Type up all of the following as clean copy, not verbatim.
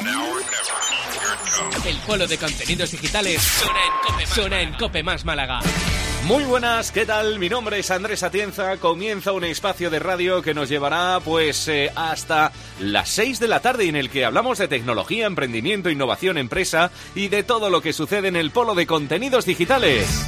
El polo de contenidos digitales suena en Cope Más Málaga. Muy buenas, ¿qué tal? Mi nombre es Andrés Atienza. Comienza un espacio de radio que nos llevará hasta las 6 de la tarde, en el que hablamos de tecnología, emprendimiento, innovación, empresa y de todo lo que sucede en el polo de contenidos digitales.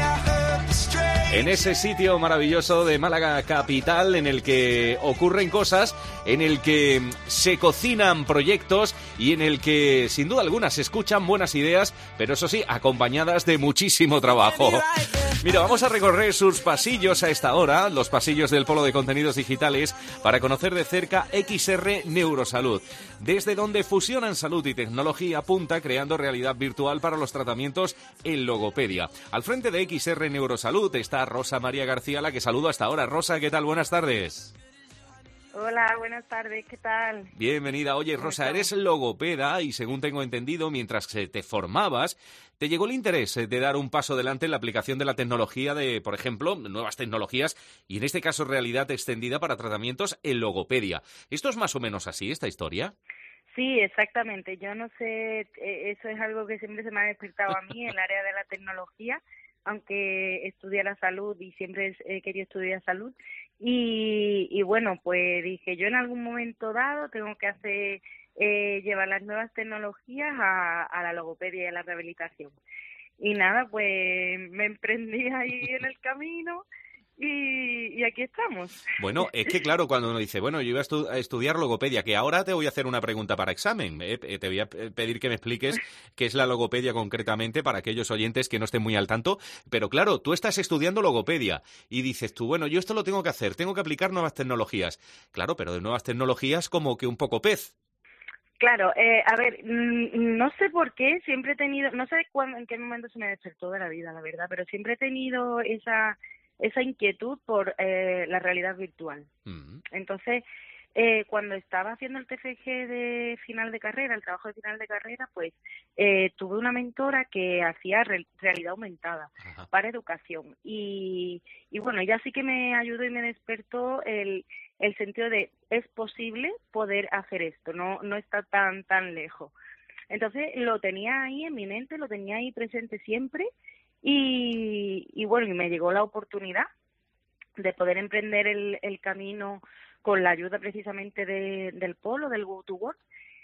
En ese sitio maravilloso de Málaga capital, en el que ocurren cosas, en el que se cocinan proyectos y en el que, sin duda alguna, se escuchan buenas ideas, pero eso sí, acompañadas de muchísimo trabajo. Mira, vamos a recorrer sus pasillos a esta hora, los pasillos del Polo de Contenidos Digitales, para conocer de cerca XR Neurosalud, desde donde fusionan salud y tecnología punta, creando realidad virtual para los tratamientos en logopedia. Al frente de XR Neurosalud está Rosa María García, a la que saludo hasta ahora. Rosa, ¿qué tal? Buenas tardes. Hola, buenas tardes, ¿qué tal? Bienvenida. Oye, Rosa, eres logopeda y, según tengo entendido, mientras te formabas, te llegó el interés de dar un paso adelante en la aplicación de la tecnología de, por ejemplo, nuevas tecnologías y, en este caso, realidad extendida para tratamientos en logopedia. ¿Esto es más o menos así, esta historia? Sí, exactamente. Yo no sé, eso es algo que siempre se me ha despertado a mí, el área de la tecnología, aunque estudié la salud y siempre he querido estudiar salud. Y bueno, pues dije, yo en algún momento dado tengo que hacer llevar las nuevas tecnologías a la logopedia y a la rehabilitación. Y nada, pues me emprendí ahí en el camino y aquí estamos. Bueno, es que claro, cuando uno dice, bueno, yo iba a estudiar logopedia, que ahora te voy a hacer una pregunta para examen, te voy a pedir que me expliques qué es la logopedia concretamente para aquellos oyentes que no estén muy al tanto, pero claro, tú estás estudiando logopedia y dices tú, bueno, yo esto lo tengo que hacer, tengo que aplicar nuevas tecnologías. Claro, pero de nuevas tecnologías como que un poco pez. Claro, a ver, no sé por qué, siempre he tenido, no sé en qué momento se me despertó de la vida, la verdad, pero siempre he tenido esa inquietud por la realidad virtual. Entonces, cuando estaba haciendo el TFG de final de carrera, el trabajo de final de carrera, pues tuve una mentora que hacía realidad aumentada para educación y bueno, ella sí que me ayudó y me despertó el sentido de es posible poder hacer esto, no está tan lejos. Entonces lo tenía ahí en mi mente, lo tenía ahí presente siempre y bueno, y me llegó la oportunidad de poder emprender el camino con la ayuda precisamente del Polo, del Go to Work,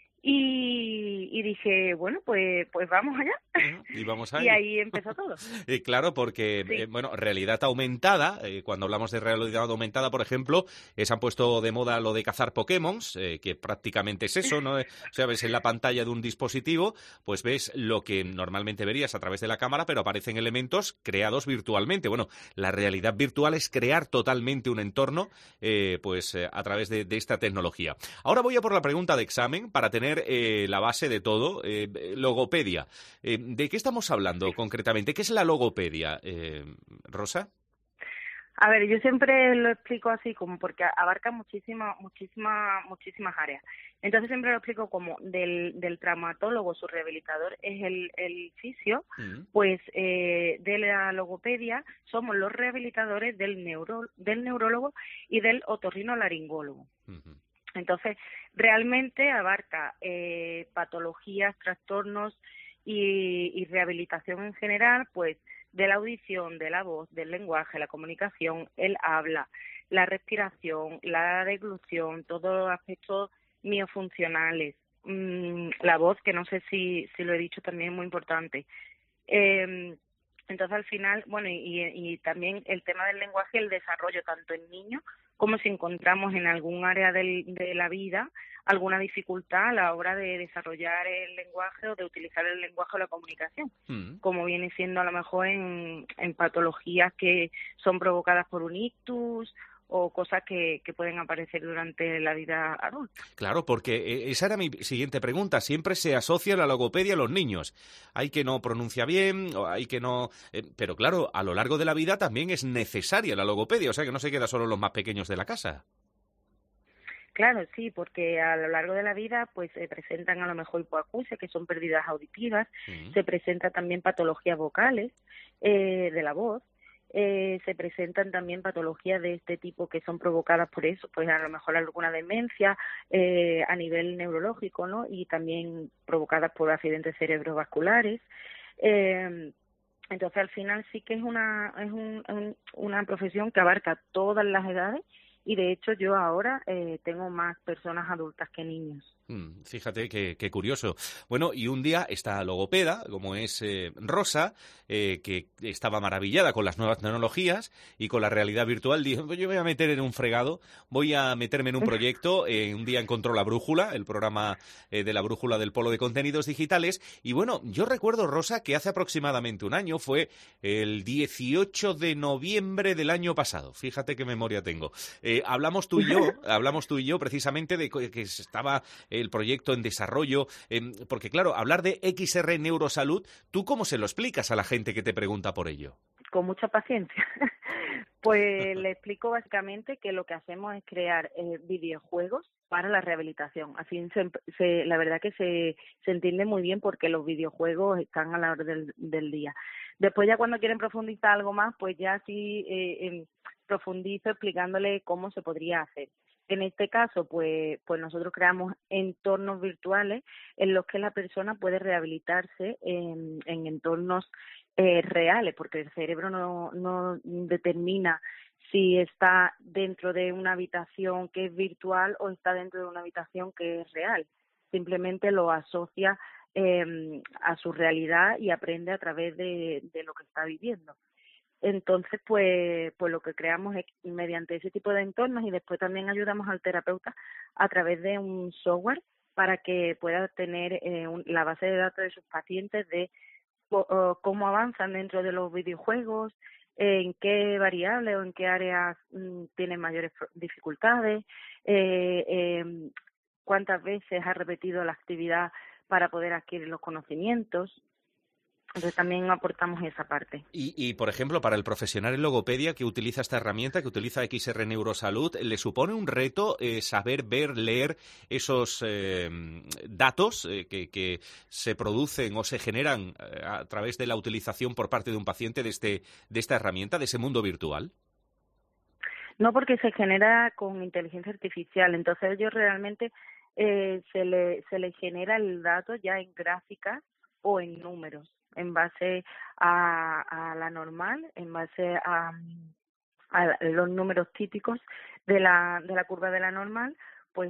y dije, bueno, pues vamos allá. Y vamos ahí. Y ahí empezó todo. Claro, porque, sí. Realidad aumentada, cuando hablamos de realidad aumentada, por ejemplo, se han puesto de moda lo de cazar Pokémon, que prácticamente es eso, ¿no? O sea, ves en la pantalla de un dispositivo, pues ves lo que normalmente verías a través de la cámara, pero aparecen elementos creados virtualmente. Bueno, la realidad virtual es crear totalmente un entorno, a través de esta tecnología. Ahora voy a por la pregunta de examen para tener la base de todo. Logopedia. ¿De qué estamos hablando concretamente? ¿Qué es la logopedia, Rosa? A ver, yo siempre lo explico así, como porque abarca muchísimas áreas. Entonces siempre lo explico como del traumatólogo, su rehabilitador es el fisio, pues de la logopedia somos los rehabilitadores del neurólogo y del otorrinolaringólogo. Entonces, realmente abarca patologías, trastornos y rehabilitación en general, pues de la audición, de la voz, del lenguaje, la comunicación, el habla, la respiración, la deglución, todos los aspectos miofuncionales, la voz, que no sé si lo he dicho, también es muy importante. Entonces, al final, bueno, y también el tema del lenguaje, el desarrollo tanto en niños como si encontramos en algún área de la vida alguna dificultad a la hora de desarrollar el lenguaje o de utilizar el lenguaje o la comunicación, como viene siendo a lo mejor en patologías que son provocadas por un ictus o cosas que pueden aparecer durante la vida adulta. Claro, porque esa era mi siguiente pregunta. Siempre se asocia la logopedia a los niños. Hay que no pronuncia bien, o hay que no... pero claro, a lo largo de la vida también es necesaria la logopedia, o sea que no se queda solo en los más pequeños de la casa. Claro, sí, porque a lo largo de la vida pues se presentan a lo mejor hipoacusia, que son pérdidas auditivas, se presentan también patologías vocales de la voz, se presentan también patologías de este tipo que son provocadas por eso, pues a lo mejor alguna demencia a nivel neurológico, ¿no? Y también provocadas por accidentes cerebrovasculares. Entonces, al final sí que es una profesión que abarca todas las edades y, de hecho, yo ahora tengo más personas adultas que niños. Fíjate qué curioso. Bueno, y un día esta logopeda, como es Rosa, que estaba maravillada con las nuevas tecnologías y con la realidad virtual, dijo, pues yo voy a meter en un fregado, voy a meterme en un proyecto. Un día encontró La Brújula, el programa de La Brújula del Polo de Contenidos Digitales. Y bueno, yo recuerdo, Rosa, que hace aproximadamente un año, fue el 18 de noviembre del año pasado. Fíjate qué memoria tengo. Hablamos tú y yo precisamente de que estaba el proyecto en desarrollo, porque claro, hablar de XR Neurosalud, ¿tú cómo se lo explicas a la gente que te pregunta por ello? Con mucha paciencia. Pues le explico básicamente que lo que hacemos es crear videojuegos para la rehabilitación. Así la verdad que se entiende muy bien porque los videojuegos están a la hora del día. Después ya cuando quieren profundizar algo más, pues ya sí profundizo explicándole cómo se podría hacer. En este caso, pues nosotros creamos entornos virtuales en los que la persona puede rehabilitarse en entornos reales, porque el cerebro no determina si está dentro de una habitación que es virtual o está dentro de una habitación que es real. Simplemente lo asocia a su realidad y aprende a través de lo que está viviendo. Entonces, pues lo que creamos es mediante ese tipo de entornos, y después también ayudamos al terapeuta a través de un software para que pueda tener la base de datos de sus pacientes de cómo avanzan dentro de los videojuegos, en qué variables o en qué áreas tienen mayores dificultades, cuántas veces ha repetido la actividad para poder adquirir los conocimientos. Entonces también aportamos esa parte. Y, por ejemplo, para el profesional en logopedia que utiliza esta herramienta, que utiliza XR Neurosalud, ¿le supone un reto saber ver, leer esos datos que se producen o se generan a través de la utilización por parte de un paciente de esta herramienta, de ese mundo virtual? No, porque se genera con inteligencia artificial. Entonces ellos realmente se le genera el dato ya en gráficas o en números, en base a la normal, en base a los números típicos de la curva de la normal, pues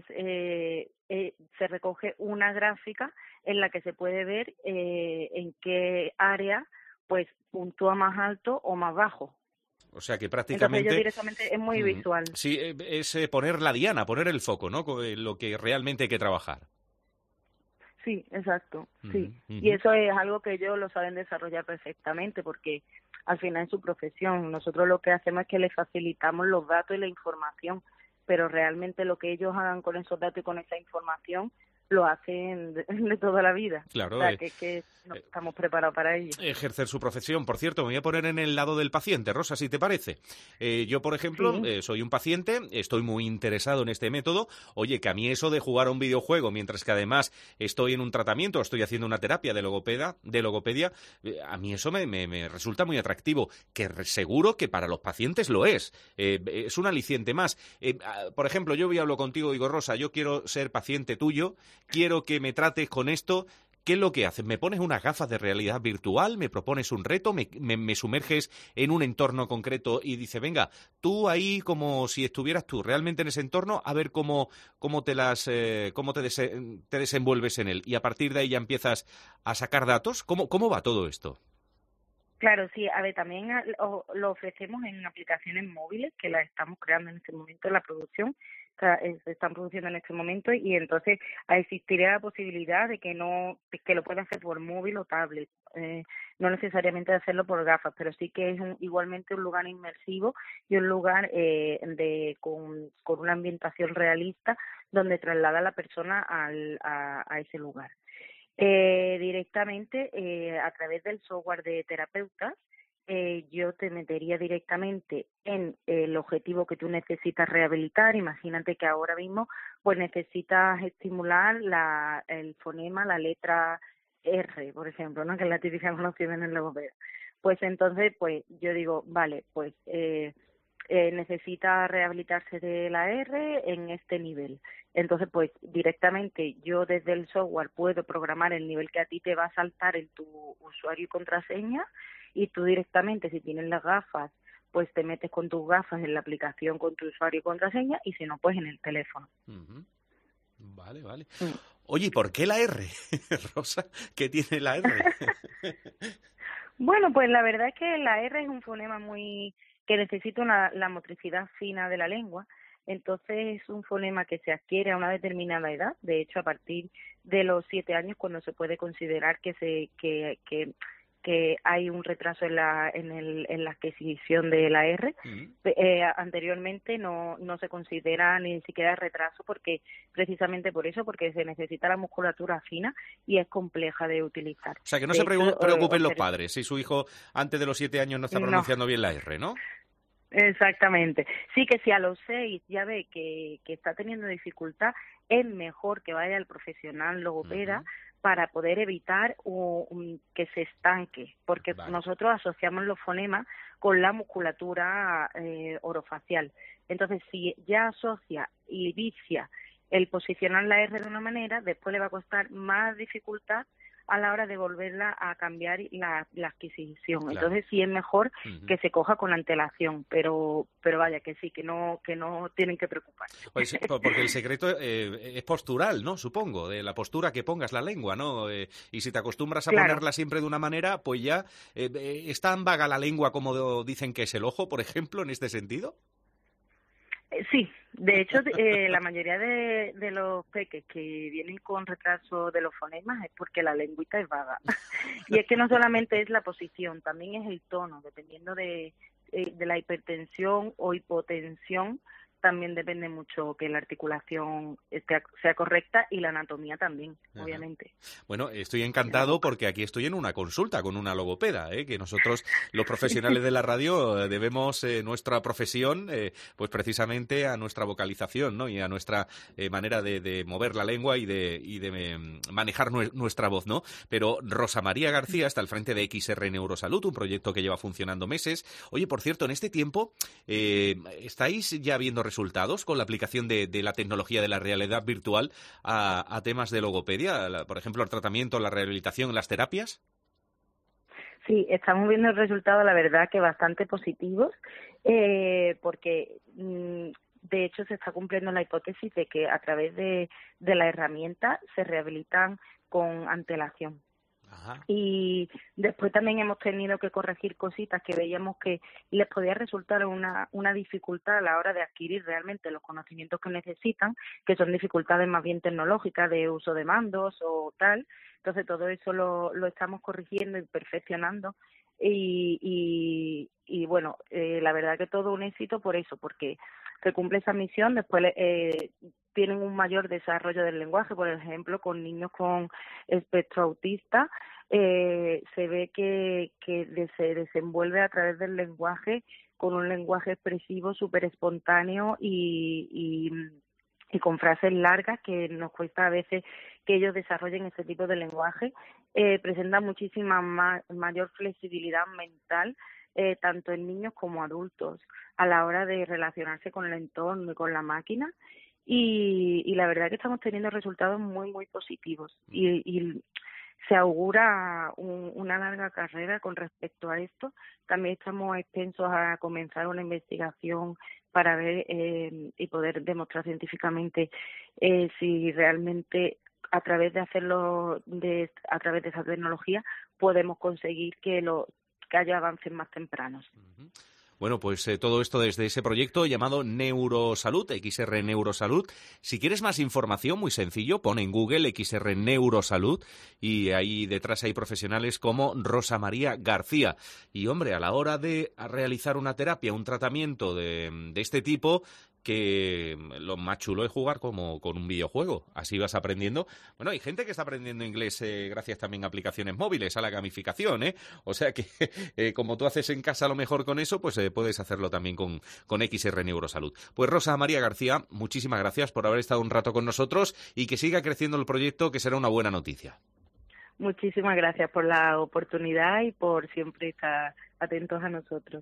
se recoge una gráfica en la que se puede ver en qué área pues puntúa más alto o más bajo. O sea que prácticamente... Entonces yo directamente es muy visual. Sí, es poner la diana, poner el foco, ¿no? Lo que realmente hay que trabajar. Sí, exacto, sí. Y eso es algo que ellos lo saben desarrollar perfectamente porque al final es su profesión. Nosotros lo que hacemos es que les facilitamos los datos y la información, pero realmente lo que ellos hagan con esos datos y con esa información lo hacen de toda la vida. Claro. O sea, que no estamos preparados para ello. Ejercer su profesión. Por cierto, me voy a poner en el lado del paciente, Rosa, si te parece. Yo, por ejemplo, sí. Soy un paciente, estoy muy interesado en este método. Oye, que a mí eso de jugar a un videojuego, mientras que además estoy en un tratamiento, estoy haciendo una terapia de logopedia, a mí eso me resulta muy atractivo, que seguro que para los pacientes lo es. Es un aliciente más. Por ejemplo, yo voy a hablar contigo, digo, Rosa, yo quiero ser paciente tuyo, quiero que me trates con esto. ¿Qué es lo que haces? ¿Me pones unas gafas de realidad virtual? ¿Me propones un reto? ¿Me sumerges en un entorno concreto y dice, venga, tú ahí como si estuvieras tú realmente en ese entorno, a ver cómo te desenvuelves en él? Y a partir de ahí ya empiezas a sacar datos. ¿Cómo va todo esto? Claro, sí. A ver, también lo ofrecemos en aplicaciones móviles que las estamos creando en este momento en la producción. Se están produciendo en este momento y entonces existiría la posibilidad de que lo pueda hacer por móvil o tablet, no necesariamente hacerlo por gafas, pero sí que es igualmente un lugar inmersivo y un lugar con una ambientación realista donde traslada a la persona a ese lugar. Directamente a través del software de terapeutas, yo te metería directamente en el objetivo que tú necesitas rehabilitar. Imagínate que ahora mismo pues necesitas estimular el fonema, la letra R, por ejemplo, ¿no? Que es la típica que nos tienen en la logopeda. Pues entonces, pues yo digo, vale, pues necesita rehabilitarse de la R en este nivel. Entonces, pues directamente yo desde el software puedo programar el nivel que a ti te va a saltar en tu usuario y contraseña, y tú directamente, si tienes las gafas, pues te metes con tus gafas en la aplicación con tu usuario y contraseña, y si no, pues en el teléfono. Uh-huh. Vale. Oye, ¿y por qué la R, Rosa? ¿Qué tiene la R? Bueno, pues la verdad es que la R es un fonema que necesita la motricidad fina de la lengua. Entonces es un fonema que se adquiere a una determinada edad. De hecho, a partir de los 7 años, cuando se puede considerar que hay un retraso en la adquisición de la R. Anteriormente no se considera ni siquiera retraso, porque precisamente por eso, porque se necesita la musculatura fina y es compleja de utilizar. O sea, que no se preocupen los padres si su hijo antes de los 7 años no está pronunciando bien la R, ¿no? Exactamente. Sí, que si a los 6 ya ve que está teniendo dificultad, es mejor que vaya al profesional logopeda para poder evitar que se estanque, porque nosotros asociamos los fonemas con la musculatura orofacial. Entonces, si ya asocia y vicia el posicionar la R de una manera, después le va a costar más dificultad a la hora de volverla a cambiar la adquisición. Claro. Entonces sí es mejor que se coja con antelación, pero vaya que sí, que no tienen que preocuparse. Pues, porque el secreto es postural, ¿no? Supongo, de la postura que pongas la lengua, ¿no? Y si te acostumbras a ponerla siempre de una manera, pues ya ¿es tan vaga la lengua como dicen que es el ojo, por ejemplo, en este sentido? Sí, de hecho, la mayoría de los peques que vienen con retraso de los fonemas es porque la lengüita es vaga. Y es que no solamente es la posición, también es el tono, dependiendo de la hipertensión o hipotensión. También depende mucho que la articulación sea correcta y la anatomía también, obviamente. Bueno, estoy encantado porque aquí estoy en una consulta con una logopeda, que nosotros, los profesionales de la radio, debemos nuestra profesión, pues precisamente a nuestra vocalización, ¿no? Y a nuestra manera de mover la lengua y de manejar nuestra voz, ¿no? Pero Rosa María García está al frente de XR Neurosalud, un proyecto que lleva funcionando meses. Oye, por cierto, en este tiempo, ¿estáis ya viendo resultados con la aplicación de la tecnología de la realidad virtual a temas de logopedia, por ejemplo, el tratamiento, la rehabilitación, las terapias? Sí, estamos viendo resultados, la verdad, que bastante positivos, porque de hecho se está cumpliendo la hipótesis de que a través de la herramienta se rehabilitan con antelación. Ajá. Y después también hemos tenido que corregir cositas que veíamos que les podía resultar una dificultad a la hora de adquirir realmente los conocimientos que necesitan, que son dificultades más bien tecnológicas de uso de mandos o tal. Entonces todo eso lo estamos corrigiendo y perfeccionando y bueno, la verdad que todo un éxito por eso, porque se cumple esa misión. Después tienen un mayor desarrollo del lenguaje, por ejemplo, con niños con espectro autista, se ve que se desenvuelve a través del lenguaje con un lenguaje expresivo súper espontáneo y con frases largas, que nos cuesta a veces que ellos desarrollen ese tipo de lenguaje. Presenta muchísima mayor flexibilidad mental, tanto en niños como adultos, a la hora de relacionarse con el entorno y con la máquina. Y la verdad que estamos teniendo resultados muy, muy positivos. Y se augura una larga carrera con respecto a esto. También estamos extensos a comenzar una investigación para ver y poder demostrar científicamente si realmente a través de hacerlo a través de esa tecnología podemos conseguir que haya avances más tempranos. Uh-huh. Bueno, pues todo esto desde ese proyecto llamado Neurosalud, XR Neurosalud. Si quieres más información, muy sencillo, pon en Google XR Neurosalud y ahí detrás hay profesionales como Rosa María García. Y hombre, a la hora de realizar una terapia, un tratamiento de este tipo, que lo más chulo es jugar como con un videojuego. Así vas aprendiendo. Bueno, hay gente que está aprendiendo inglés gracias también a aplicaciones móviles, a la gamificación, ¿eh? O sea que como tú haces en casa a lo mejor con eso, pues puedes hacerlo también con XR Neurosalud. Pues Rosa María García, muchísimas gracias por haber estado un rato con nosotros y que siga creciendo el proyecto, que será una buena noticia. Muchísimas gracias por la oportunidad y por siempre estar atentos a nosotros.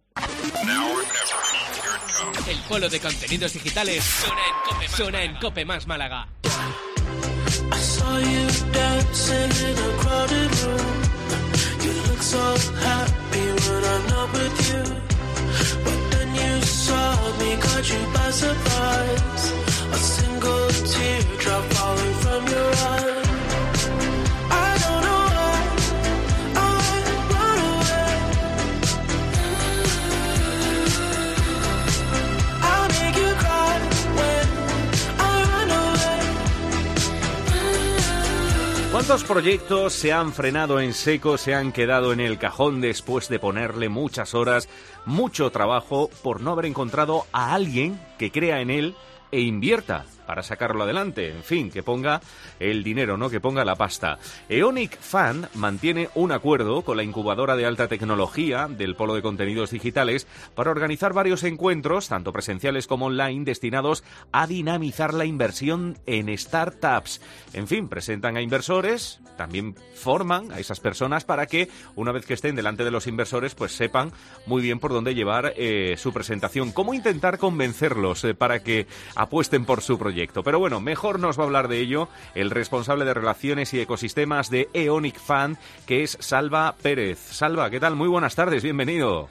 El polo de contenidos digitales suena en Cope Más Málaga. I saw you dancing in a crowded room. You look so happy when I'm not with you. But then you saw me, caught you by surprise. A single teardrop falling from your eye. I don't know why I run away. I'll make you cry when I run away. ¿Cuántos proyectos se han frenado en seco, se han quedado en el cajón después de ponerle muchas horas, mucho trabajo, por no haber encontrado a alguien que crea en él e invierta para sacarlo adelante? En fin, que ponga el dinero, ¿no? Que ponga la pasta. Eonic Fund mantiene un acuerdo con la incubadora de alta tecnología del Polo de Contenidos Digitales para organizar varios encuentros, tanto presenciales como online, destinados a dinamizar la inversión en startups. En fin, presentan a inversores, también forman a esas personas para que, una vez que estén delante de los inversores, pues sepan muy bien por dónde llevar su presentación, cómo intentar convencerlos para que apuesten por su proyecto. Pero bueno, mejor nos va a hablar de ello el responsable de Relaciones y Ecosistemas de Eonic Fund, que es Salva Pérez. Salva, ¿qué tal? Muy buenas tardes, bienvenido.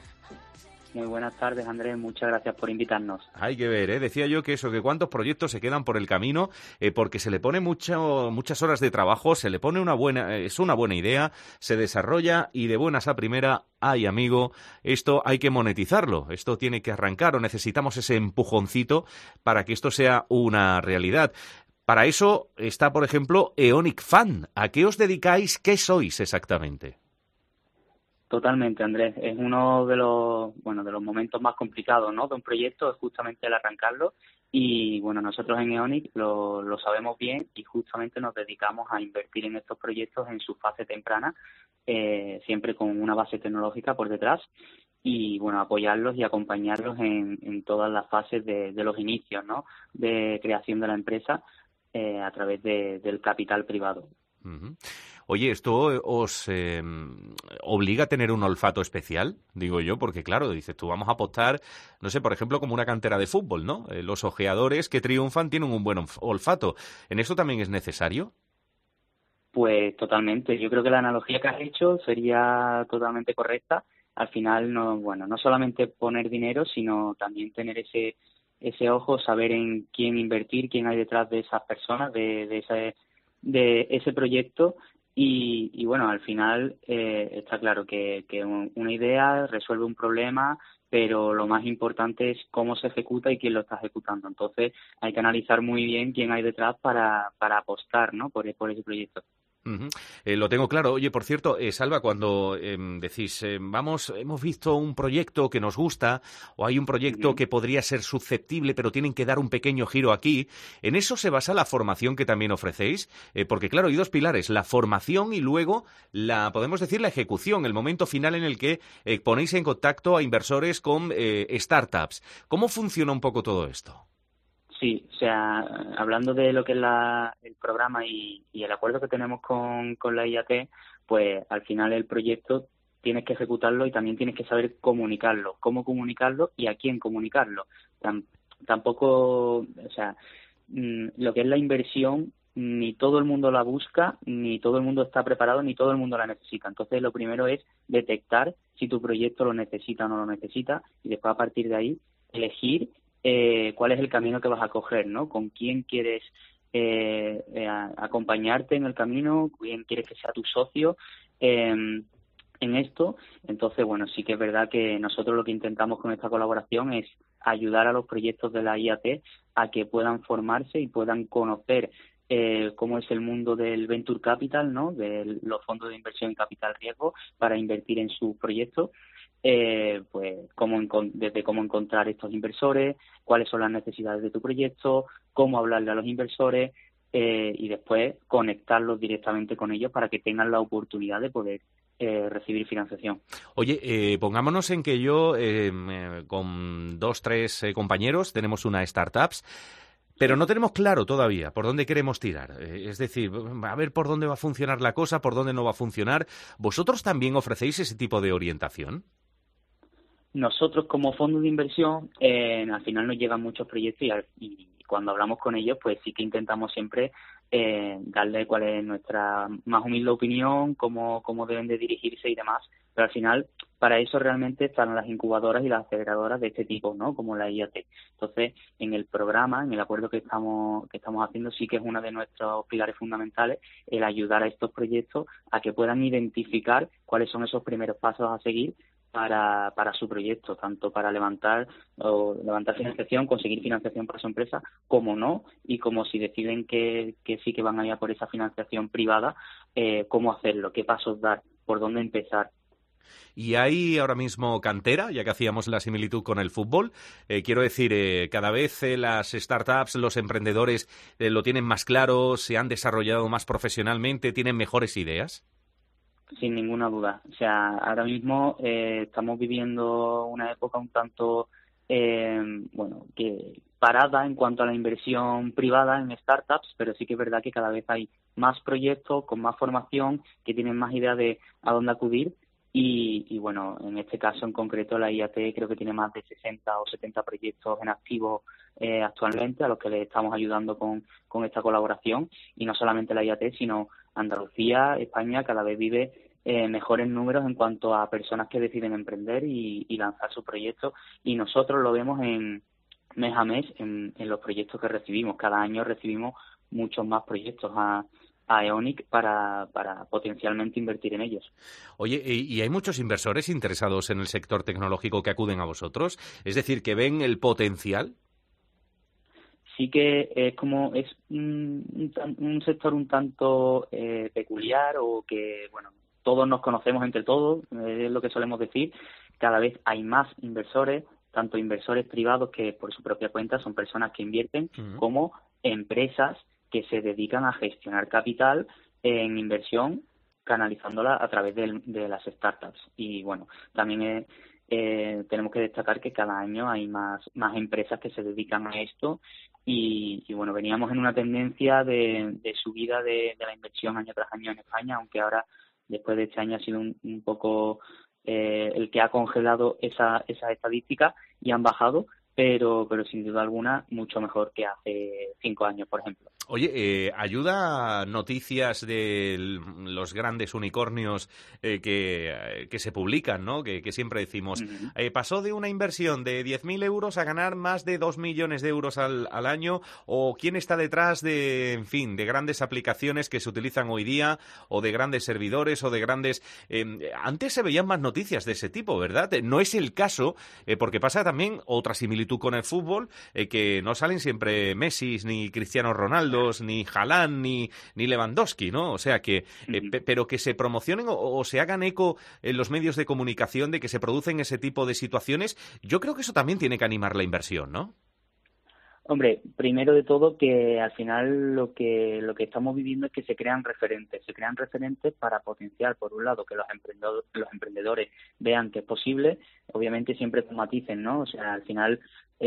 Muy buenas tardes, Andrés. Muchas gracias por invitarnos. Hay que ver, decía yo que cuántos proyectos se quedan por el camino, porque se le pone muchas horas de trabajo, se le pone es una buena idea, se desarrolla y de buenas a primera, ay amigo, esto hay que monetizarlo, esto tiene que arrancar o necesitamos ese empujoncito para que esto sea una realidad. Para eso está, por ejemplo, Eonic Fund. ¿A qué os dedicáis? ¿Qué sois exactamente? Totalmente, Andrés. Es uno de los momentos más complicados, ¿no? De un proyecto, es justamente el arrancarlo. Y bueno, nosotros en Eonic lo sabemos bien y justamente nos dedicamos a invertir en estos proyectos en su fase temprana, siempre con una base tecnológica por detrás. Y bueno, apoyarlos y acompañarlos en todas las fases de los inicios, ¿no? De creación de la empresa a través del capital privado. Uh-huh. Oye, ¿esto os obliga a tener un olfato especial? Digo yo, porque claro, dices tú, vamos a apostar, no sé, por ejemplo, como una cantera de fútbol, ¿no? Los ojeadores que triunfan tienen un buen olfato. ¿En eso también es necesario? Pues totalmente. Yo creo que la analogía que has hecho sería totalmente correcta. Al final, no solamente poner dinero, sino también tener ese ojo, saber en quién invertir, quién hay detrás de esas personas, de ese proyecto. Y bueno, al final está claro que una idea resuelve un problema, pero lo más importante es cómo se ejecuta y quién lo está ejecutando. Entonces hay que analizar muy bien quién hay detrás para apostar, ¿no? por ese proyecto. Uh-huh. Lo tengo claro. Oye, por cierto, Salva, cuando decís, hemos visto un proyecto que nos gusta o hay un proyecto Uh-huh. que podría ser susceptible, pero tienen que dar un pequeño giro aquí, ¿en eso se basa la formación que también ofrecéis? Porque claro, hay dos pilares, la formación y luego podemos decir, la ejecución, el momento final en el que ponéis en contacto a inversores con startups. ¿Cómo funciona un poco todo esto? Sí, o sea, hablando de lo que es el programa y el acuerdo que tenemos con la IAT, pues al final el proyecto tienes que ejecutarlo y también tienes que saber comunicarlo, cómo comunicarlo y a quién comunicarlo. Tampoco, o sea, lo que es la inversión, ni todo el mundo la busca, ni todo el mundo está preparado, ni todo el mundo la necesita. Entonces, lo primero es detectar si tu proyecto lo necesita o no lo necesita y después a partir de ahí elegir cuál es el camino que vas a coger, ¿no? Con quién quieres acompañarte en el camino, quién quieres que sea tu socio en esto. Entonces, bueno, sí que es verdad que nosotros lo que intentamos con esta colaboración es ayudar a los proyectos de la IAT a que puedan formarse y puedan conocer cómo es el mundo del Venture Capital, ¿no? De los fondos de inversión en capital riesgo para invertir en sus proyectos. Pues desde cómo encontrar estos inversores, cuáles son las necesidades de tu proyecto, cómo hablarle a los inversores y después conectarlos directamente con ellos para que tengan la oportunidad de poder recibir financiación. Oye, pongámonos en que yo con 2-3 compañeros tenemos una startups. Pero no tenemos claro todavía por dónde queremos tirar. Es decir, a ver por dónde va a funcionar la cosa, por dónde no va a funcionar. ¿Vosotros también ofrecéis ese tipo de orientación? Nosotros, como fondo de inversión, al final nos llegan muchos proyectos y cuando hablamos con ellos, pues sí que intentamos siempre darle cuál es nuestra más humilde opinión, cómo deben de dirigirse y demás. Pero al final, para eso realmente están las incubadoras y las aceleradoras de este tipo, ¿no? Como la IAT. Entonces, en el programa, en el acuerdo que estamos haciendo, sí que es uno de nuestros pilares fundamentales el ayudar a estos proyectos a que puedan identificar cuáles son esos primeros pasos a seguir para su proyecto, tanto para levantar financiación, conseguir financiación para su empresa, como no, y como si deciden que sí que van a ir por esa financiación privada, cómo hacerlo, qué pasos dar, por dónde empezar. Y hay ahora mismo cantera, ya que hacíamos la similitud con el fútbol. Quiero decir, cada vez las startups, los emprendedores lo tienen más claro, se han desarrollado más profesionalmente, tienen mejores ideas. Sin ninguna duda. O sea, ahora mismo estamos viviendo una época un tanto, que parada en cuanto a la inversión privada en startups, pero sí que es verdad que cada vez hay más proyectos con más formación que tienen más idea de a dónde acudir y bueno, en este caso en concreto la IAT creo que tiene más de 60 o 70 proyectos en activo actualmente a los que le estamos ayudando con esta colaboración y no solamente la IAT sino Andalucía, España cada vez vive mejores números en cuanto a personas que deciden emprender y lanzar sus proyectos y nosotros lo vemos mes a mes en los proyectos que recibimos. Cada año recibimos muchos más proyectos a Eonic para potencialmente invertir en ellos. Oye, ¿y hay muchos inversores interesados en el sector tecnológico que acuden a vosotros? Es decir, ¿que ven el potencial? Sí que es un sector un tanto peculiar o que, bueno, todos nos conocemos entre todos, es lo que solemos decir. Cada vez hay más inversores, tanto inversores privados que por su propia cuenta son personas que invierten, como empresas que se dedican a gestionar capital en inversión, canalizándola a través de las startups. Y bueno, también tenemos que destacar que cada año hay más empresas que se dedican a esto y bueno, veníamos en una tendencia de subida de la inversión año tras año en España, aunque ahora después de este año ha sido un poco el que ha congelado esa estadística y han bajado, pero sin duda alguna mucho mejor que hace 5 años, por ejemplo. Oye, ¿ayuda noticias de los grandes unicornios que se publican, ¿no? Que siempre decimos, pasó de una inversión de 10.000 euros a ganar más de 2 millones de euros al año? ¿O quién está detrás de grandes aplicaciones que se utilizan hoy día, o de grandes servidores, o de grandes... antes se veían más noticias de ese tipo, ¿verdad? No es el caso, porque pasa también otra similitud con el fútbol, que no salen siempre Messi ni Cristiano Ronaldo, ni Haaland, ni Lewandowski, ¿no? O sea que, pero que se promocionen o se hagan eco en los medios de comunicación de que se producen ese tipo de situaciones, yo creo que eso también tiene que animar la inversión, ¿no? Hombre, primero de todo que al final lo que estamos viviendo es que se crean referentes para potenciar, por un lado, que los emprendedores vean que es posible, obviamente siempre con matices, ¿no? O sea, al final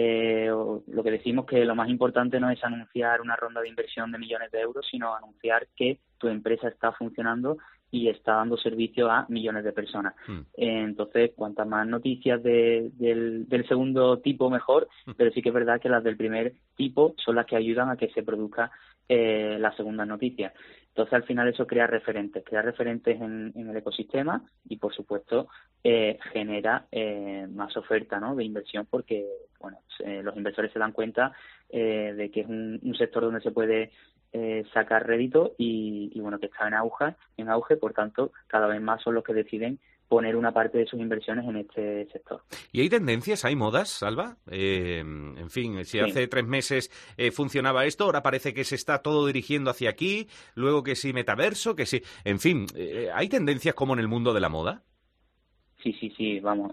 lo que decimos que lo más importante no es anunciar una ronda de inversión de millones de euros, sino anunciar que tu empresa está funcionando y está dando servicio a millones de personas. Entonces, cuantas más noticias del segundo tipo, mejor, pero sí que es verdad que las del primer tipo son las que ayudan a que se produzca la segunda noticia. Entonces, al final eso crea referentes en el ecosistema y, por supuesto, genera más oferta, ¿no?, de inversión porque, bueno, los inversores se dan cuenta de que es un sector donde se puede sacar rédito y bueno, que está en auge, por tanto, cada vez más son los que deciden poner una parte de sus inversiones en este sector. ¿Y hay tendencias, hay modas, Salva? En fin, si hace 3 meses funcionaba esto, ahora parece que se está todo dirigiendo hacia aquí, luego que sí metaverso, que sí... En fin, ¿hay tendencias como en el mundo de la moda? Sí, vamos,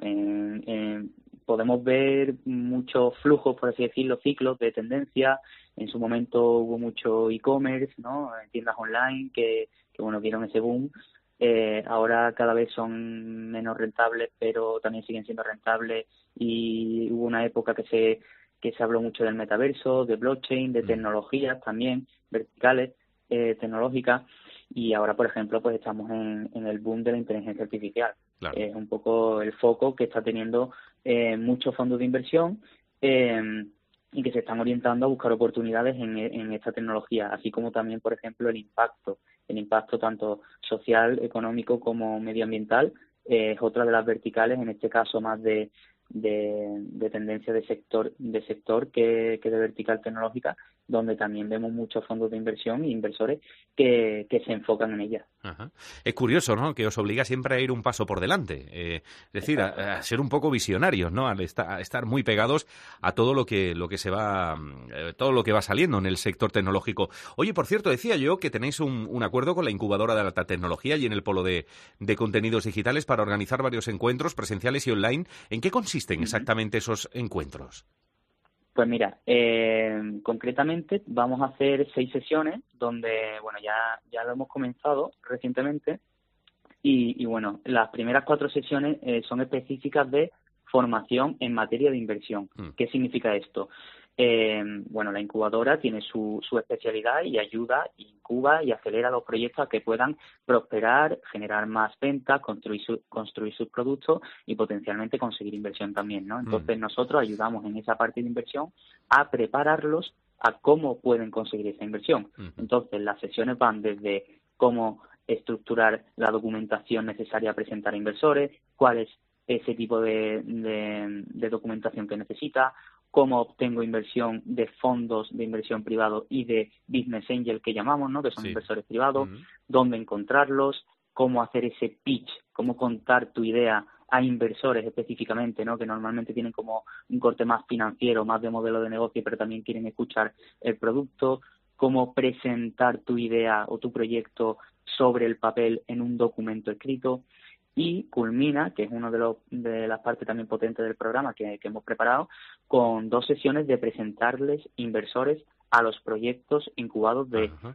podemos ver muchos flujos, por así decirlo, ciclos de tendencia. En su momento hubo mucho e-commerce, ¿no?, en tiendas online que bueno, dieron ese boom. Ahora cada vez son menos rentables, pero también siguen siendo rentables y hubo una época que que se habló mucho del metaverso, de blockchain, de tecnologías también, verticales, tecnológicas, y ahora, por ejemplo, pues estamos en el boom de la inteligencia artificial. Claro. Es un poco el foco que está teniendo muchos fondos de inversión y que se están orientando a buscar oportunidades en esta tecnología, así como también, por ejemplo, el impacto tanto social, económico como medioambiental, es otra de las verticales, en este caso más de tendencia de sector que de vertical tecnológica, donde también vemos muchos fondos de inversión e inversores que se enfocan en ella. Ajá. Es curioso, ¿no?, que os obliga siempre a ir un paso por delante, es decir, a ser un poco visionarios, ¿no?, a estar muy pegados a todo lo que se va, todo lo que va saliendo en el sector tecnológico. Oye, por cierto, decía yo que tenéis un acuerdo con la incubadora de alta tecnología y en el polo de contenidos digitales para organizar varios encuentros presenciales y online. ¿En qué consisten exactamente esos encuentros? Pues mira, concretamente vamos a hacer 6 sesiones donde, bueno, ya lo hemos comenzado recientemente y bueno, las primeras 4 sesiones son específicas de formación en materia de inversión. ¿Qué significa esto? Bueno, la incubadora tiene su especialidad y ayuda, incuba y acelera los proyectos a que puedan prosperar, generar más ventas, construir sus productos y potencialmente conseguir inversión también, ¿no? Entonces nosotros ayudamos en esa parte de inversión a prepararlos a cómo pueden conseguir esa inversión. Entonces las sesiones van desde cómo estructurar la documentación necesaria a presentar a inversores, cuál es ese tipo de documentación que necesita, cómo obtengo inversión de fondos de inversión privados y de business angel que llamamos, ¿no?, que son inversores privados, dónde encontrarlos, cómo hacer ese pitch, cómo contar tu idea a inversores específicamente, ¿no?, que normalmente tienen como un corte más financiero, más de modelo de negocio, pero también quieren escuchar el producto, cómo presentar tu idea o tu proyecto sobre el papel en un documento escrito. Y culmina, que es una de las partes también potentes del programa que hemos preparado, con 2 sesiones de presentarles inversores a los proyectos incubados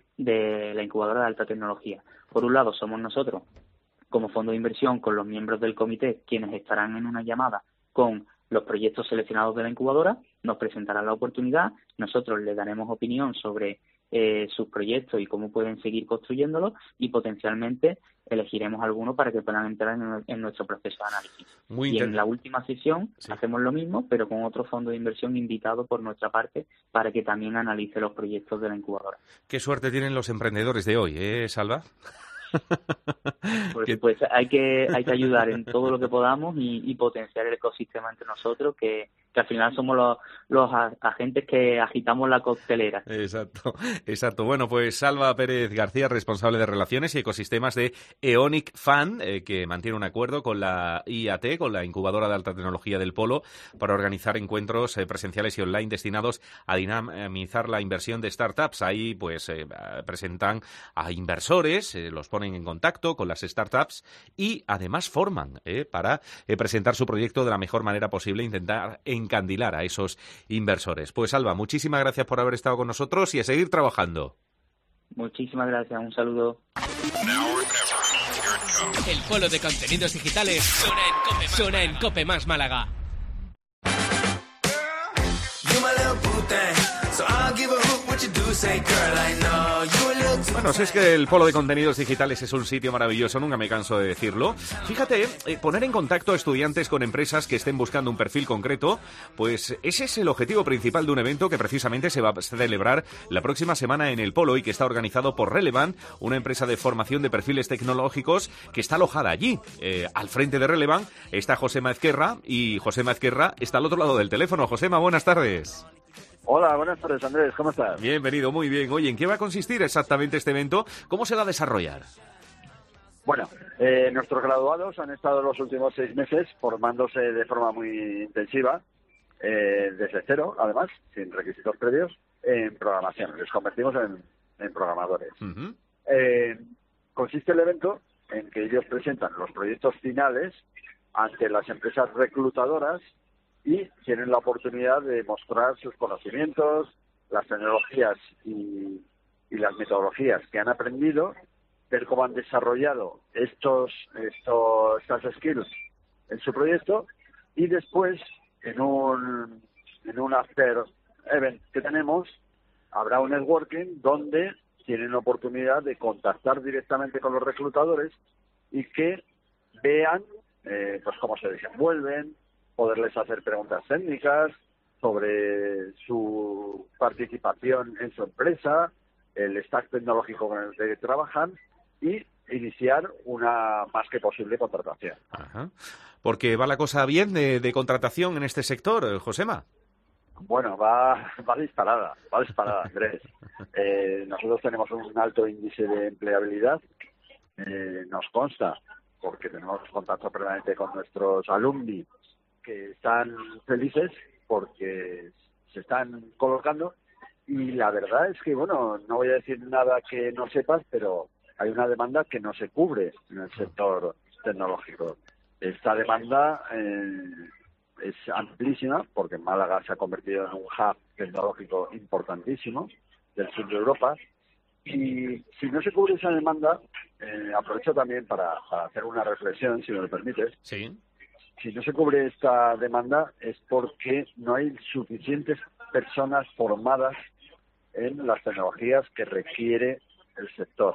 de la incubadora de alta tecnología. Por un lado, somos nosotros, como fondo de inversión, con los miembros del comité, quienes estarán en una llamada con los proyectos seleccionados de la incubadora, nos presentarán la oportunidad, nosotros les daremos opinión sobre sus proyectos y cómo pueden seguir construyéndolos y potencialmente elegiremos alguno para que puedan entrar en nuestro proceso de análisis. Y en la última sesión hacemos lo mismo, pero con otro fondo de inversión invitado por nuestra parte para que también analice los proyectos de la incubadora. Qué suerte tienen los emprendedores de hoy, ¿Salva? Pues hay que ayudar en todo lo que podamos y potenciar el ecosistema entre nosotros, que al final somos los agentes que agitamos la coctelera. Exacto. Bueno, pues Salva Pérez García, responsable de Relaciones y Ecosistemas de Eonic Fund, que mantiene un acuerdo con la IAT, con la incubadora de alta tecnología del Polo, para organizar encuentros presenciales y online destinados a dinamizar la inversión de startups. Ahí pues presentan a inversores, los ponen en contacto con las startups y además forman para presentar su proyecto de la mejor manera posible e intentar encandilar a esos inversores. Pues Alba, muchísimas gracias por haber estado con nosotros y a seguir trabajando. Muchísimas gracias, un saludo. El polo de contenidos digitales suena en Cope Más Málaga. Bueno, si es que el polo de contenidos digitales es un sitio maravilloso, nunca me canso de decirlo. Fíjate, poner en contacto a estudiantes con empresas que estén buscando un perfil concreto, pues ese es el objetivo principal de un evento que precisamente se va a celebrar la próxima semana en el polo y que está organizado por Relevant, una empresa de formación de perfiles tecnológicos que está alojada allí. Al frente de Relevant está Josema Ezquerra y Josema Ezquerra está al otro lado del teléfono. Josema, buenas tardes. Hola, buenas tardes, Andrés, ¿cómo estás? Bienvenido, muy bien. Oye, ¿en qué va a consistir exactamente este evento? ¿Cómo se va a desarrollar? Bueno, nuestros graduados han estado los últimos 6 meses formándose de forma muy intensiva, desde cero, además, sin requisitos previos, en programación. Les convertimos en programadores. Uh-huh. Consiste el evento en que ellos presentan los proyectos finales ante las empresas reclutadoras y tienen la oportunidad de mostrar sus conocimientos, las tecnologías y las metodologías que han aprendido, ver cómo han desarrollado estas skills en su proyecto y después, en un en un after event que tenemos, habrá un networking donde tienen la oportunidad de contactar directamente con los reclutadores y que vean pues cómo se desenvuelven, poderles hacer preguntas técnicas sobre su participación en su empresa, el stack tecnológico con el que trabajan y iniciar una más que posible contratación. Ajá. Porque va la cosa bien de contratación en este sector, Josema. Bueno, va disparada, Andrés. Nosotros tenemos un alto índice de empleabilidad, nos consta, porque tenemos contacto permanente con nuestros alumni que están felices porque se están colocando, y la verdad es que, bueno, no voy a decir nada que no sepas, pero hay una demanda que no se cubre en el sector tecnológico. Esta demanda es amplísima, porque Málaga se ha convertido en un hub tecnológico importantísimo del sur de Europa, y si no se cubre esa demanda, aprovecho también para hacer una reflexión, si me lo permites. Sí. Si no se cubre esta demanda es porque no hay suficientes personas formadas en las tecnologías que requiere el sector.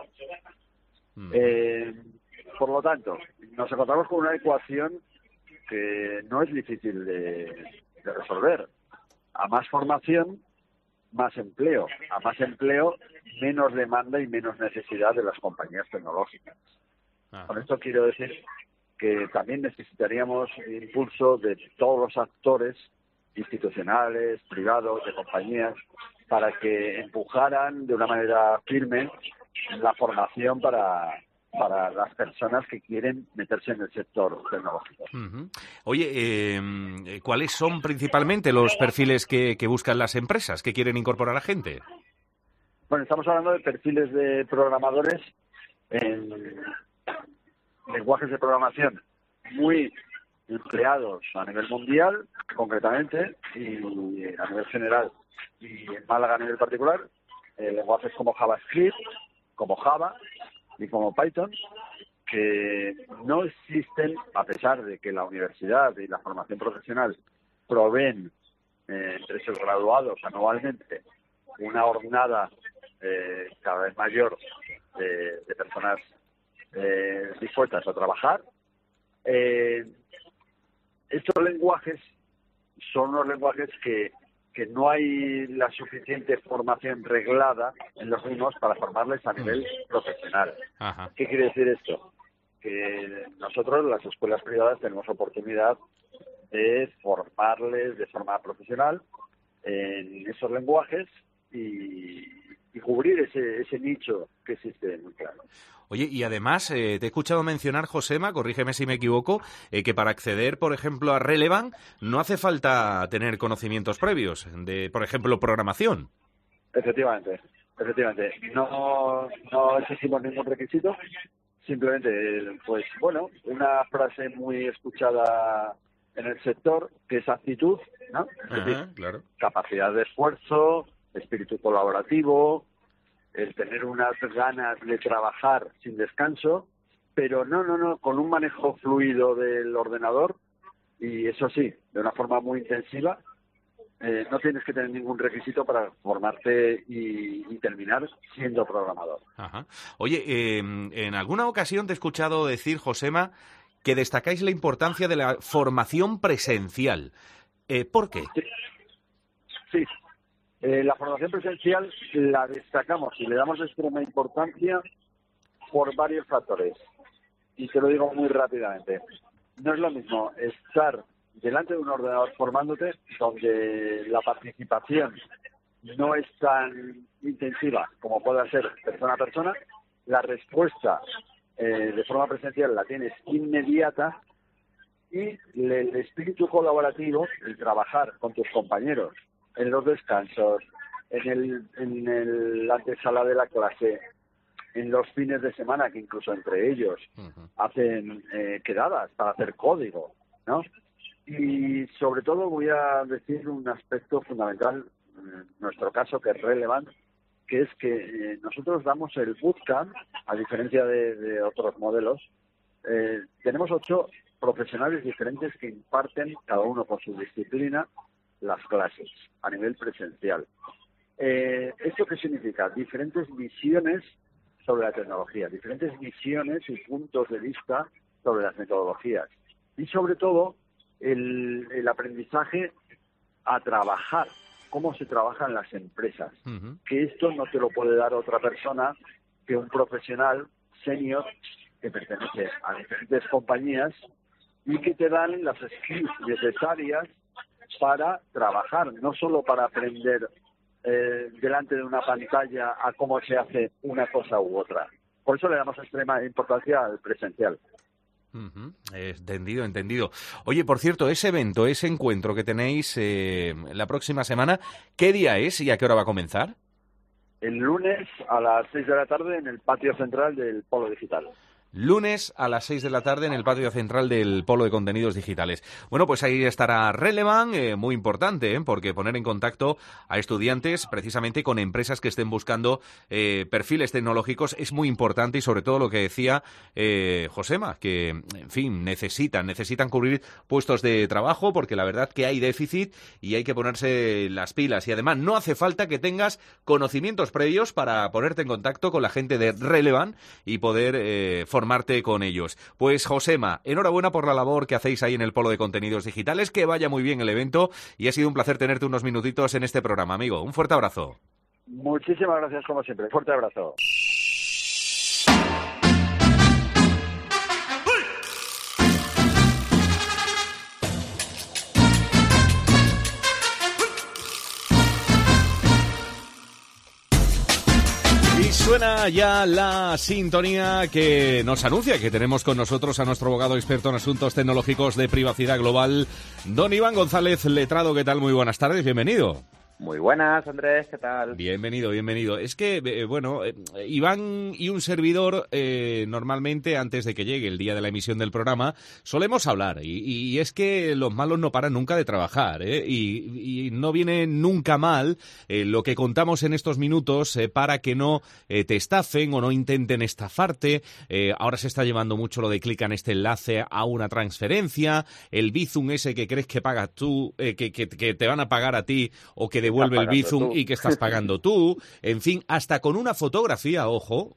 Por lo tanto, nos encontramos con una ecuación que no es difícil de resolver. A más formación, más empleo. A más empleo, menos demanda y menos necesidad de las compañías tecnológicas. Con esto quiero decir que también necesitaríamos impulso de todos los actores institucionales, privados, de compañías, para que empujaran de una manera firme la formación para las personas que quieren meterse en el sector tecnológico. Oye, ¿cuáles son principalmente los perfiles que buscan las empresas que quieren incorporar a gente? Bueno, estamos hablando de perfiles de programadores en lenguajes de programación muy empleados a nivel mundial, concretamente, y a nivel general, y en Málaga a nivel particular, lenguajes como JavaScript, como Java y como Python, que no existen, a pesar de que la universidad y la formación profesional proveen entre sus graduados anualmente una jornada cada vez mayor de personas dispuestas a trabajar. Estos lenguajes son unos lenguajes que no hay la suficiente formación reglada en los mismos para formarles a nivel profesional. Ajá. ¿Qué quiere decir esto? Que nosotros, las escuelas privadas, tenemos oportunidad de formarles de forma profesional en esos lenguajes y cubrir ese nicho que existe muy claro. Oye, y además, te he escuchado mencionar, Josema, corrígeme si me equivoco, que para acceder, por ejemplo, a Relevant no hace falta tener conocimientos previos de, por ejemplo, programación. Efectivamente. No exigimos ningún requisito, simplemente, pues bueno, una frase muy escuchada en el sector, que es actitud, ¿no? Es decir, claro. Capacidad de esfuerzo, espíritu colaborativo, el tener unas ganas de trabajar sin descanso, pero no, con un manejo fluido del ordenador, y eso sí, de una forma muy intensiva. No tienes que tener ningún requisito para formarte y terminar siendo programador. Ajá. Oye, en alguna ocasión te he escuchado decir, Josema, que destacáis la importancia de la formación presencial. ¿Por qué? Sí. La formación presencial la destacamos y le damos extrema importancia por varios factores. Y te lo digo muy rápidamente. No es lo mismo estar delante de un ordenador formándote, donde la participación no es tan intensiva como pueda ser persona a persona. La respuesta de forma presencial la tienes inmediata, y el espíritu colaborativo, el trabajar con tus compañeros en los descansos, en la antesala de la clase, en los fines de semana, que incluso entre ellos hacen quedadas para hacer código, ¿no? Y sobre todo voy a decir un aspecto fundamental en nuestro caso, que es relevante, que es que nosotros damos el bootcamp, a diferencia de otros modelos. Tenemos 8 profesionales diferentes que imparten, cada uno con su disciplina, las clases a nivel presencial. ¿Esto qué significa? Diferentes visiones sobre la tecnología, diferentes visiones y puntos de vista sobre las metodologías. Y sobre todo, el aprendizaje a trabajar, cómo se trabaja en las empresas. Ujú. Que esto no te lo puede dar otra persona que un profesional senior que pertenece a diferentes compañías y que te dan las skills necesarias para trabajar, no solo para aprender delante de una pantalla a cómo se hace una cosa u otra. Por eso le damos extrema importancia al presencial. Ujú. Entendido. Oye, por cierto, ese evento, ese encuentro que tenéis la próxima semana, ¿qué día es y a qué hora va a comenzar? El lunes a las 6 de la tarde en el patio central del Polo Digital. Lunes a las 6 de la tarde en el patio central del Polo de Contenidos Digitales. Bueno, pues ahí estará Relevant, muy importante, porque poner en contacto a estudiantes precisamente con empresas que estén buscando perfiles tecnológicos es muy importante y sobre todo lo que decía Josema, que, en fin, necesitan cubrir puestos de trabajo porque la verdad que hay déficit y hay que ponerse las pilas y además no hace falta que tengas conocimientos previos para ponerte en contacto con la gente de Relevant y poder formarte con ellos. Pues Josema, enhorabuena por la labor que hacéis ahí en el Polo de Contenidos Digitales, que vaya muy bien el evento y ha sido un placer tenerte unos minutitos en este programa, amigo. Un fuerte abrazo. Muchísimas gracias como siempre. Fuerte abrazo. Suena ya la sintonía que nos anuncia que tenemos con nosotros a nuestro abogado experto en asuntos tecnológicos de privacidad global, don Iván González Letrado. ¿Qué tal? Muy buenas tardes, bienvenido. Muy buenas, Andrés, ¿qué tal? Bienvenido. Es que, Iván y un servidor, normalmente, antes de que llegue el día de la emisión del programa, solemos hablar. Y es que los malos no paran nunca de trabajar, y no viene nunca mal lo que contamos en estos minutos para que no te estafen o no intenten estafarte. Ahora se está llevando mucho lo de clic en este enlace a una transferencia, el Bizum ese que crees que pagas tú, que te van a pagar a ti o que devuelve el Bizum y que estás pagando tú. En fin, hasta con una fotografía, ojo,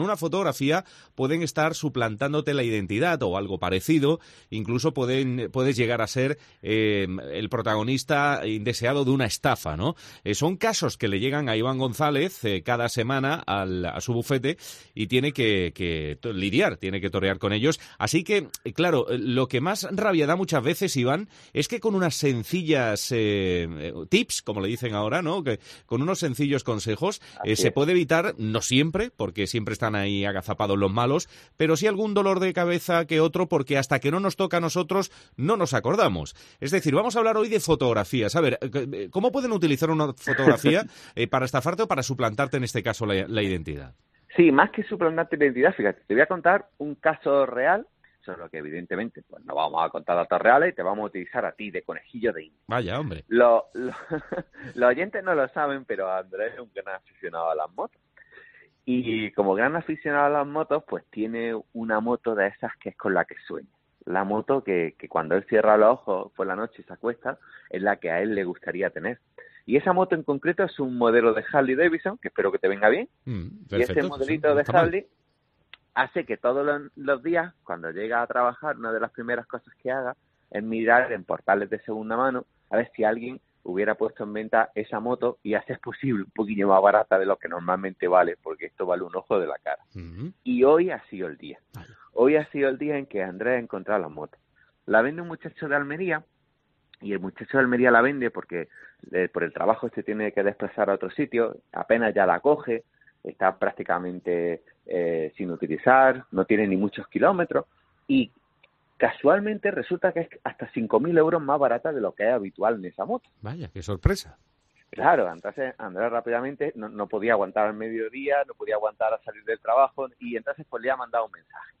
pueden estar suplantándote la identidad o algo parecido. Incluso puedes llegar a ser el protagonista indeseado de una estafa, ¿no? Son casos que le llegan a Iván González cada semana a su bufete y tiene que lidiar, tiene que torear con ellos. Así que, claro, lo que más rabia da muchas veces, Iván, es que con unas sencillas tips, como le dicen ahora, ¿no? Que con unos sencillos consejos se puede evitar, no siempre, porque siempre están ahí agazapados los malos, pero sí algún dolor de cabeza que otro, porque hasta que no nos toca a nosotros no nos acordamos. Es decir, vamos a hablar hoy de fotografías. A ver, ¿cómo pueden utilizar una fotografía para estafarte o para suplantarte, en este caso, la identidad? Sí, más que suplantarte la identidad, fíjate, te voy a contar un caso real, solo que evidentemente pues no vamos a contar datos reales y te vamos a utilizar a ti de conejillo de India. Vaya, hombre. Los oyentes no lo saben, pero Andrés es un gran aficionado a las motos. Y como gran aficionado a las motos, pues tiene una moto de esas que es con la que sueña. La moto que cuando él cierra los ojos por la noche y se acuesta, es la que a él le gustaría tener. Y esa moto en concreto es un modelo de Harley Davidson, que espero que te venga bien. Perfecto, y ese modelito de Harley hace que todos los días, cuando llega a trabajar, una de las primeras cosas que haga es mirar en portales de segunda mano a ver si alguien hubiera puesto en venta esa moto y hacer posible un poquillo más barata de lo que normalmente vale, porque esto vale un ojo de la cara. Y hoy ha sido el día. Hoy ha sido el día en que Andrés ha encontrado la moto. La vende un muchacho de Almería, y el muchacho de Almería la vende porque por el trabajo se tiene que desplazar a otro sitio, apenas ya la coge, está prácticamente sin utilizar, no tiene ni muchos kilómetros y casualmente resulta que es hasta 5.000 euros más barata de lo que es habitual en esa moto. Vaya, qué sorpresa. Claro, entonces Andrés rápidamente no podía aguantar al mediodía, no podía aguantar a salir del trabajo y entonces pues le ha mandado un mensaje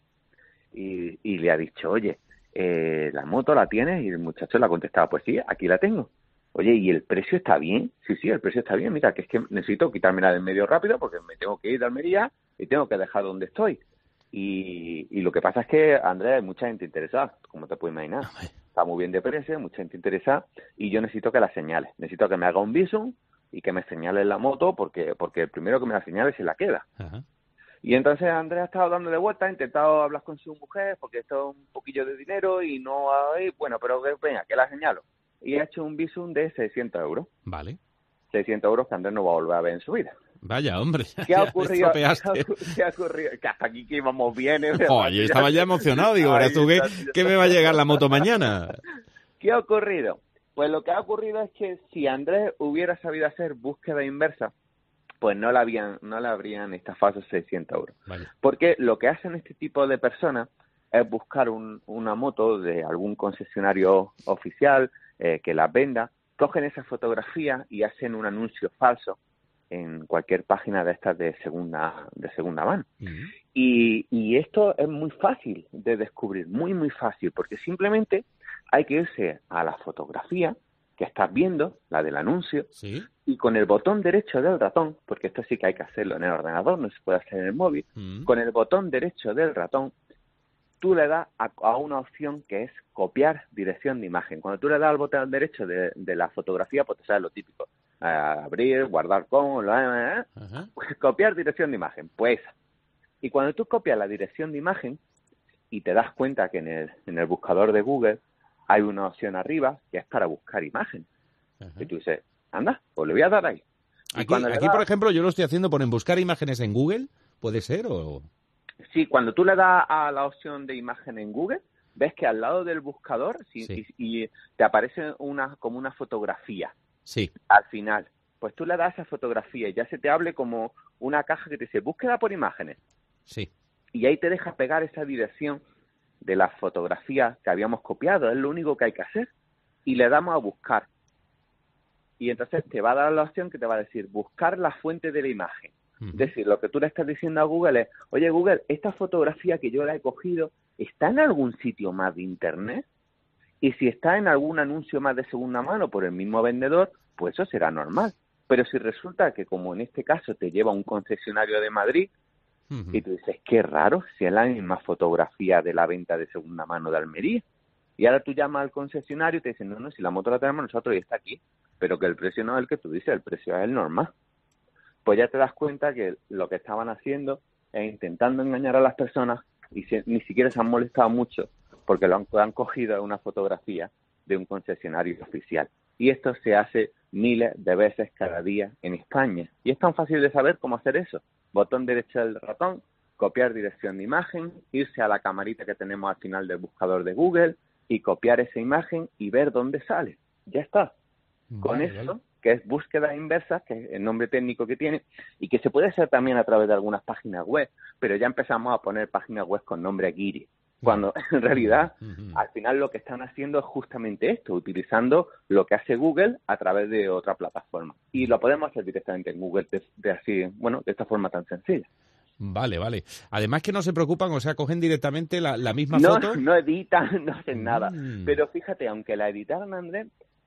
y le ha dicho, oye, la moto la tienes, y el muchacho le ha contestado, pues sí, aquí la tengo. Oye, ¿y el precio está bien? Sí, el precio está bien. Mira, que es que necesito quitármela del medio rápido porque me tengo que ir de Almería y tengo que dejar donde estoy. Y lo que pasa es que, Andrés, hay mucha gente interesada, como te puedes imaginar. está muy bien de precio, mucha gente interesada, y yo necesito que la señale. Necesito que me haga un visum y que me señale la moto, porque el primero que me la señale se la queda. Ajá. Y entonces Andrés ha estado dándole vueltas, ha intentado hablar con su mujer, porque esto es un poquillo de dinero y no hay, bueno, pero venga, que la señalo. Y ha hecho un visum de 600 euros. Vale. 600 euros que Andrés no va a volver a ver en su vida. Vaya, hombre. ¿Qué ha ya ocurrido? estropeaste. ¿Qué ha ocurrido? Que hasta aquí que íbamos bien. Oye, estaba ya emocionado. Digo, verás tú que me va a llegar la moto mañana. ¿Qué ha ocurrido? Pues lo que ha ocurrido es que si Andrés hubiera sabido hacer búsqueda inversa, pues no le habrían estafado 600 euros. Vale. Porque lo que hacen este tipo de personas es buscar una moto de algún concesionario oficial que las venda, cogen esa fotografía y hacen un anuncio falso en cualquier página de estas de segunda mano. Uh-huh. Y esto es muy fácil de descubrir, muy, muy fácil, porque simplemente hay que irse a la fotografía que estás viendo, la del anuncio, ¿Sí? y con el botón derecho del ratón, porque esto sí que hay que hacerlo en el ordenador, no se puede hacer en el móvil, con el botón derecho del ratón, tú le das a una opción que es copiar dirección de imagen. Cuando tú le das al botón derecho de la fotografía, pues te sale lo típico. Abrir, guardar con, pues copiar dirección de imagen, pues esa. Y cuando tú copias la dirección de imagen y te das cuenta que en el buscador de Google hay una opción arriba que es para buscar imagen. Y tú dices, anda, pues le voy a dar ahí. Y aquí por ejemplo, yo lo estoy haciendo por en buscar imágenes en Google, ¿puede ser? O... Sí, cuando tú le das a la opción de imagen en Google, ves que al lado del buscador y te aparece como una fotografía. Sí. Al final, pues tú le das a esa fotografía y ya se te hable como una caja que te dice, búsqueda por imágenes. Sí. Y ahí te deja pegar esa dirección de la fotografía que habíamos copiado, es lo único que hay que hacer. Y le damos a buscar. Y entonces te va a dar la opción que te va a decir, buscar la fuente de la imagen. Es decir, lo que tú le estás diciendo a Google es, oye Google, esta fotografía que yo la he cogido, ¿está en algún sitio más de Internet? Y si está en algún anuncio más de segunda mano por el mismo vendedor, pues eso será normal. Pero si resulta que, como en este caso, te lleva a un concesionario de Madrid, y tú dices, qué raro, si es la misma fotografía de la venta de segunda mano de Almería. Y ahora tú llamas al concesionario y te dicen, no, si la moto la tenemos nosotros y está aquí, pero que el precio no es el que tú dices, el precio es el normal. Pues ya te das cuenta que lo que estaban haciendo es intentando engañar a las personas y ni siquiera se han molestado mucho porque han cogido una fotografía de un concesionario oficial. Y esto se hace miles de veces cada día en España. Y es tan fácil de saber cómo hacer eso. Botón derecho del ratón, copiar dirección de imagen, irse a la camarita que tenemos al final del buscador de Google y copiar esa imagen y ver dónde sale. Ya está. Con eso, que es búsqueda inversa, que es el nombre técnico que tiene, y que se puede hacer también a través de algunas páginas web, pero ya empezamos a poner páginas web con nombre guiri, cuando en realidad al final lo que están haciendo es justamente esto, utilizando lo que hace Google a través de otra plataforma. Y lo podemos hacer directamente en Google de esta forma tan sencilla. Vale. Además que no se preocupan, o sea, cogen directamente la misma foto. No editan, no hacen nada. Pero fíjate, aunque la editaran, Andrés,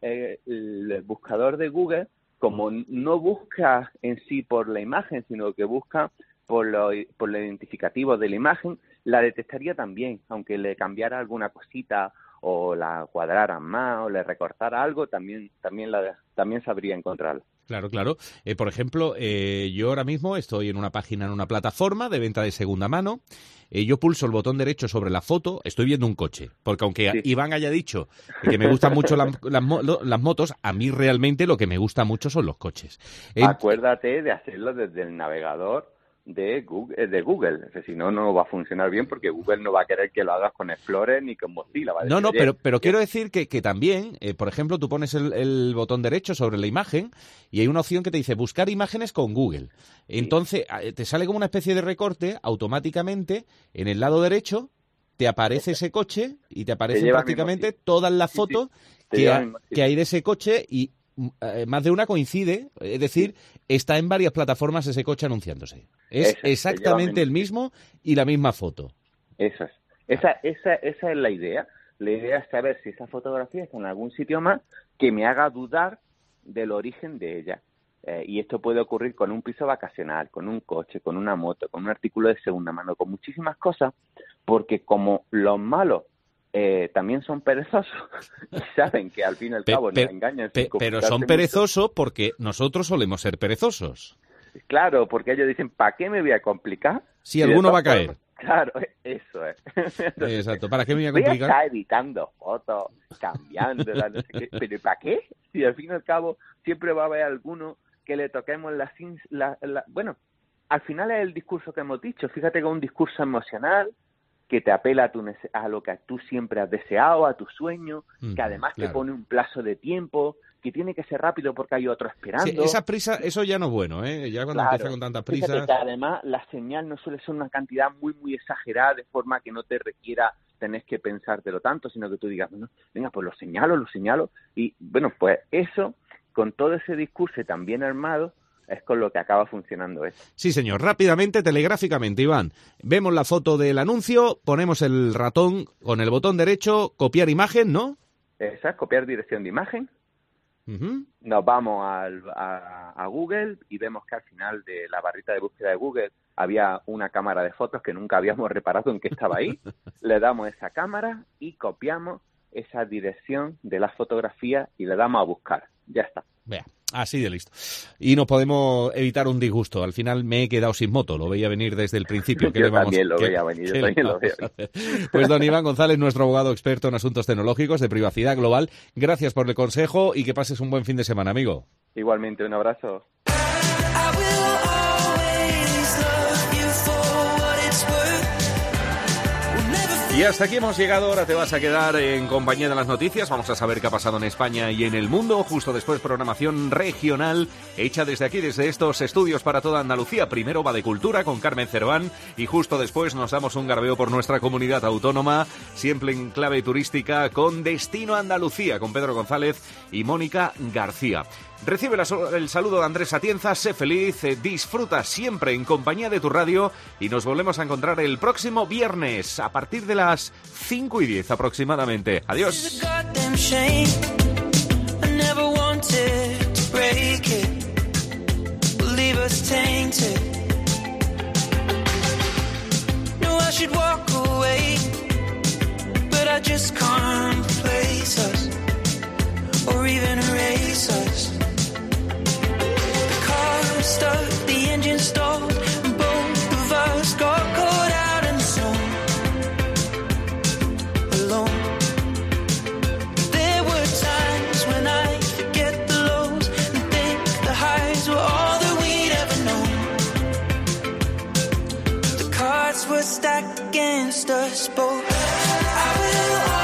el buscador de Google, como no busca en sí por la imagen, sino que busca por lo identificativo de la imagen, la detectaría también, aunque le cambiara alguna cosita o la cuadraran más o le recortara algo, también sabría encontrarla. Claro. Por ejemplo, yo ahora mismo estoy en una página, en una plataforma de venta de segunda mano. Yo pulso el botón derecho sobre la foto, estoy viendo un coche. Porque aunque Iván haya dicho que me gustan mucho las motos, a mí realmente lo que me gusta mucho son los coches. Acuérdate de hacerlo desde el navegador de Google. Si no, no va a funcionar bien porque Google no va a querer que lo hagas con Explorer ni con Mozilla. ¿Vale? Pero quiero decir que también, por ejemplo, tú pones el botón derecho sobre la imagen y hay una opción que te dice buscar imágenes con Google. Entonces, te sale como una especie de recorte automáticamente en el lado derecho, te aparece ese coche y te aparecen prácticamente todas las fotos que hay de ese coche y más de una coincide, es decir, está en varias plataformas ese coche anunciándose. Es exactamente el mismo y la misma foto. Eso es. Esa es la idea. La idea es saber si esa fotografía está en algún sitio más que me haga dudar del origen de ella. Y esto puede ocurrir con un piso vacacional, con un coche, con una moto, con un artículo de segunda mano, con muchísimas cosas, porque como los malos también son perezosos y saben que al fin y al cabo nos engañan. Pero son perezosos porque nosotros solemos ser perezosos. Claro, porque ellos dicen, ¿para qué me voy a complicar? Si alguno va a caer. Claro, eso es. Entonces, exacto, ¿para qué me voy a complicar? Voy a estar editando fotos, cambiándolas, no sé qué, pero ¿para qué? Si al fin y al cabo siempre va a haber alguno que le toquemos bueno, al final es el discurso que hemos dicho. Fíjate que es un discurso emocional que te apela a lo que tú siempre has deseado, a tu sueño, que además te pone un plazo de tiempo, que tiene que ser rápido porque hay otro esperando. Sí, esa prisa, eso ya no es bueno, ¿eh? Ya cuando empieza con tanta prisa. Fíjate que además la señal no suele ser una cantidad muy, muy exagerada, de forma que no te requiera tener que pensártelo tanto, sino que tú digas, bueno, venga, pues lo señalo. Y bueno, pues eso, con todo ese discurso tan bien armado, es con lo que acaba funcionando eso. Sí, señor. Rápidamente, telegráficamente, Iván. Vemos la foto del anuncio, ponemos el ratón con el botón derecho, copiar imagen, ¿no? Exacto, copiar dirección de imagen. Uh-huh. Nos vamos a Google y vemos que al final de la barrita de búsqueda de Google había una cámara de fotos que nunca habíamos reparado en que estaba ahí. Le damos esa cámara y copiamos esa dirección de la fotografía y le damos a buscar. Ya está. Vea, así de listo. Y nos podemos evitar un disgusto. Al final me he quedado sin moto, lo veía venir desde el principio. Yo también lo veía venir. Pues don Iván González, nuestro abogado experto en asuntos tecnológicos de privacidad global, gracias por el consejo y que pases un buen fin de semana, amigo. Igualmente, un abrazo. Y hasta aquí hemos llegado, ahora te vas a quedar en compañía de las noticias, vamos a saber qué ha pasado en España y en el mundo, justo después programación regional hecha desde aquí, desde estos estudios para toda Andalucía. Primero va de cultura con Carmen Cerván y justo después nos damos un garbeo por nuestra comunidad autónoma, siempre en clave turística con Destino Andalucía, con Pedro González y Mónica García. Recibe el saludo de Andrés Atienza, sé feliz, disfruta siempre en compañía de tu radio y nos volvemos a encontrar el próximo viernes a partir de las 5:10 aproximadamente. Adiós. Stuck, the engine stalled, and both of us got caught out in the sun, alone. There were times when I forget the lows and think the highs were all that we'd ever known. The cards were stacked against us both. I will